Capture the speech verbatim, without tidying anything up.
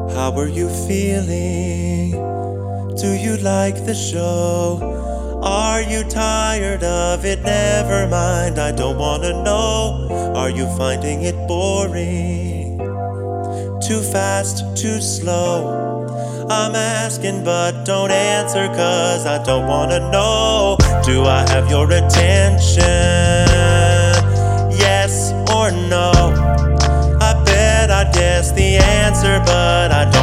How are you feeling? Do you like the show? Are you tired of it? Never mind, I don't wanna know. Are you finding it boring? Too fast, too slow? I'm asking but don't answer, cause I don't wanna know. Do I have your attention? Yes or no? I bet I'd guess the answer, but I